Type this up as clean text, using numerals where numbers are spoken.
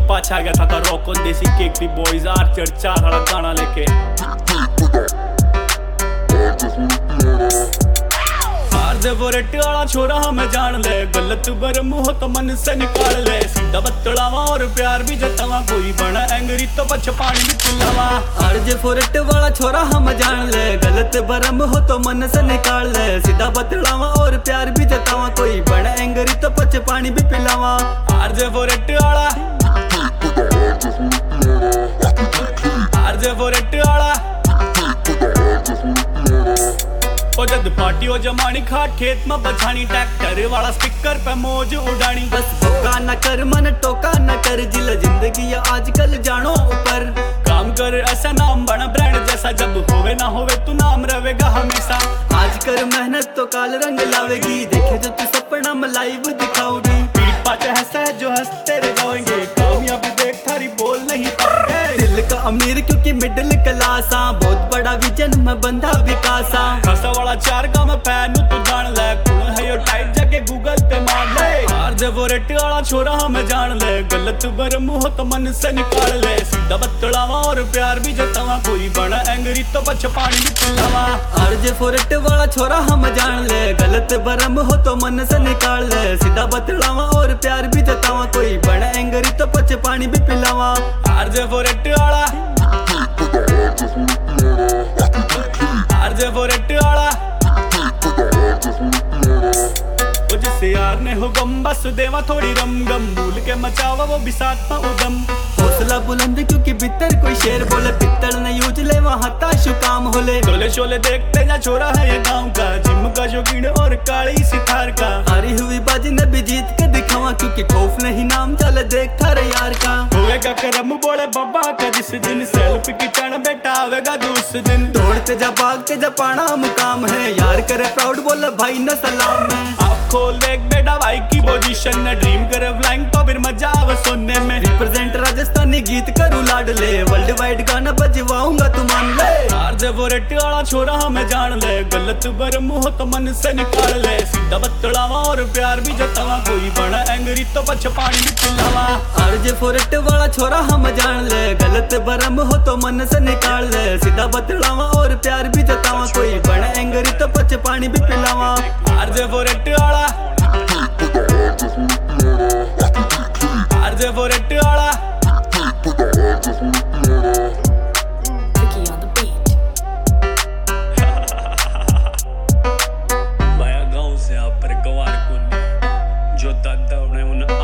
पाछा गया था rock on desi cake the boys archer 4 वाला गाना लेके फोरेट वाला छोरा हमें जान ले, गलत बरम हो तो मन से निकाल ले। सीधा बतलावा और प्यार भी जतावा, कोई बना एंग्री तो बच पानी भी पिलावा। आरजे फोरेट वाला छोरा हम जान ले, गलत बरम हो तो मन से निकाल ले। सीधा बतलावा और प्यार भी जतावा, कोई बना एंग्री तो बच पानी भी पिलावा। आरजे फोरेट वाला, आरजे फोरेट वाला ओ जद पार्टी हो जमानी खा खेत में बछानी, ट्रैक्टर वाला स्पीकर पे मौज उड़ानी। बस धोखा न कर मन टोका न कर, जिल जिंदगी आजकल जानो ऊपर। काम कर ऐसा नाम बना ब्रांड जैसा, जब होवे ना होवे तू नाम रहेगा हमेशा। आज कर मेहनत तो काल रंग लावेगी, देखे जो तू सपना में लाइव दिखाओगी। पीठ पाचे हंसते जो हंसते रह जाएंगे, कामयाबी देख थारी बोल नहीं पाएंगे। दिल का अमीर क्योंकि मिडिल क्लासा, बहुत बड़ा विजन में बंधा विकासा। खासा वाला 4 का मैं फैन तू जान ले, कौन है यो टाइट जाके गूगल पे मार ले। आरजे फोरेट वाला छोरा हमें जान ले, गलत बरम हो तो मन से निकाल ले। सीधा बतलावा और प्यार भी जतावा, कोई बना एंग्री तो बच पानी भी पिलावा। आरजे फोरेट वाला छोरा हम जान ले, गलत बरम हो तो मन से निकाल ले। सीधा बतलावा और प्यार भी जतावा, कोई बना एंग्री तो बच पानी भी पिलावा। आरजे फोरेट वाला, आरजे फोरेट वाला जिससे यार ने हो गम, बस देवा थोड़ी रम गम, भूल के मचावा वो भी साथ में उदम। हौसला बुलंद क्योंकि भीतर कोई शेर बोले, पित्तल न यूज ले वहाँ ताशु काम होले। शोले शोले देखते जा छोरा है ये गाँव का, जिम का शौकीन और काली सितार का। हारी हुई बाजी ने भी जीत के दिखावा, क्योंकि खौफ नहीं नाम चले देख थारे यार का। होएगा करम बोले बाबा का जिस दिन, सेल्फी की टन बेटा आवेगा दूसरे दिन। दौड़ते जा भागते जा पाना मुकाम है, यार करे प्राउड बोले भाई न सलाम है। आप खोल देख बेटा भाई की पोजीशन ने, ड्रीम करे फ्लाइंग तो फिर मजा आवे सुनने में। रिप्रेजेंट राजस्थानी गीत करूँ लाड ले, वर्ल्ड वाइड गाना बजवाऊंगा तू मान ले। आरजे फोरेट वाला छोरा हमें जान ले, गलत बरम हो तो मन से निकाल ले। सीधा बतलावा और प्यार भी जतावा, कोई बना एंग्री तो बच पानी भी पिलावा। आरजे फोरेट वाला छोरा हम जान ले, गलत बरम हो तो मन से निकाल ले। सीधा बतलावा और प्यार भी जतावा, कोई बना एंग्री तो बच पानी भी पिलावा। आरजे फोरेट वाला, आरजे फोरेट वाला। भाया गाँव से आप पर गवार को जो दादा उन्हें